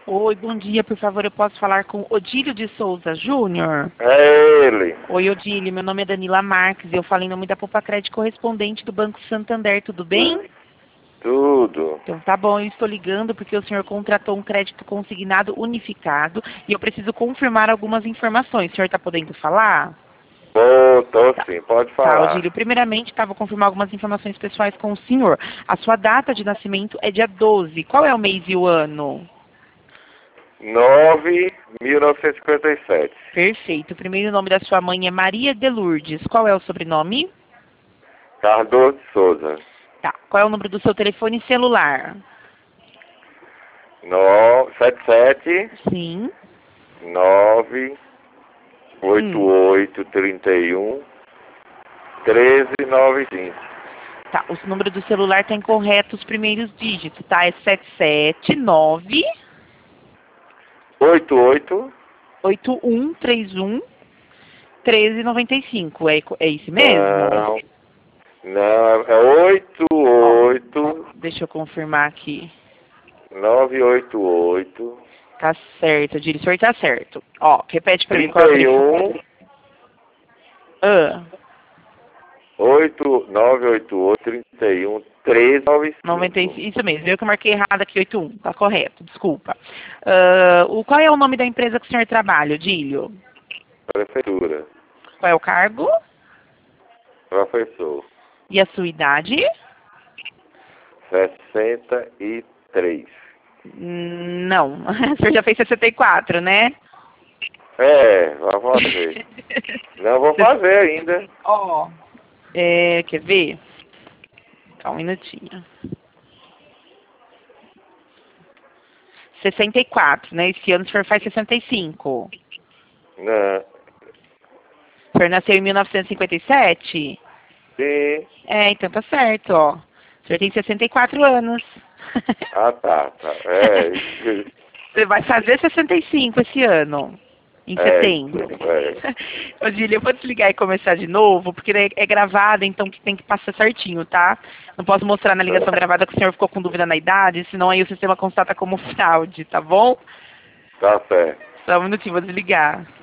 Oi, bom dia, por favor, eu posso falar com Odílio de Souza Júnior? É ele. Oi, Odílio, meu nome é Danila Marques, eu falo em nome da Popacred correspondente do Banco Santander, tudo bem? Tudo. Então tá bom, eu estou ligando porque o senhor contratou um crédito consignado unificado e eu preciso confirmar algumas informações. O senhor está podendo falar? Tô Tá. sim, pode Tá, falar. Odílio, primeiramente, tá, vou confirmar algumas informações pessoais com o senhor. A sua data de nascimento é dia 12. Qual é o mês e o ano? 9.1957. Perfeito. O primeiro nome da sua mãe é Maria de Lourdes. Qual é o sobrenome? Cardoso de Souza. Tá. Qual é o número do seu telefone celular? 77 Sim. 98831 1395. Tá. O número do celular está incorreto os primeiros dígitos, tá? É 779 88. 8131 1395. É isso mesmo? Não, é Ó, 88 deixa eu confirmar aqui. 988 Tá certo, Odílio. O senhor tá certo. Ó, repete pra mim qual é o telefone. 31 988 31 395. Isso mesmo, eu que marquei errado aqui, 81. Tá correto, desculpa. Qual é o nome da empresa que o senhor trabalha, Odílio? Prefeitura. Qual é o cargo? Professor. E a sua idade? 63. Não, o senhor já fez 64, né? Vai fazer. Não vou fazer ainda. Ó, quer ver? Só um minutinho. 64, né? Esse ano o senhor faz 65. Não. O senhor nasceu em 1957? Sim. Então tá certo, ó. O senhor tem 64 anos. Tá. Você vai fazer 65 esse ano, em setembro. Odílio, eu vou desligar e começar de novo, porque é gravada, então que tem que passar certinho, tá? Não posso mostrar na ligação gravada que o senhor ficou com dúvida na idade, senão aí o sistema constata como fraude, tá bom? Tá certo. Só um minutinho, vou desligar.